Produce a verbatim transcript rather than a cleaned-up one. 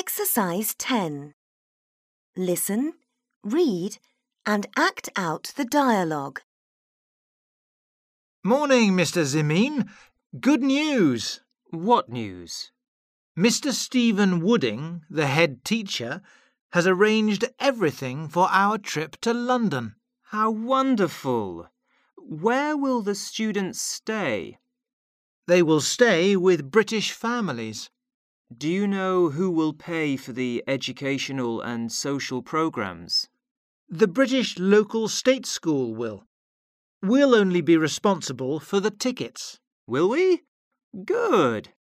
Exercise ten. Listen, read and act out the dialogue. Morning, Mister Zimin. Good news. What news? Mister Stephen Wooding, the head teacher, has arranged everything for our trip to London. How wonderful! Where will the students stay? They will stay with British families. Do you know who will pay for the educational and social programs? The British local state school will. We'll only be responsible for the tickets. Will we? Good!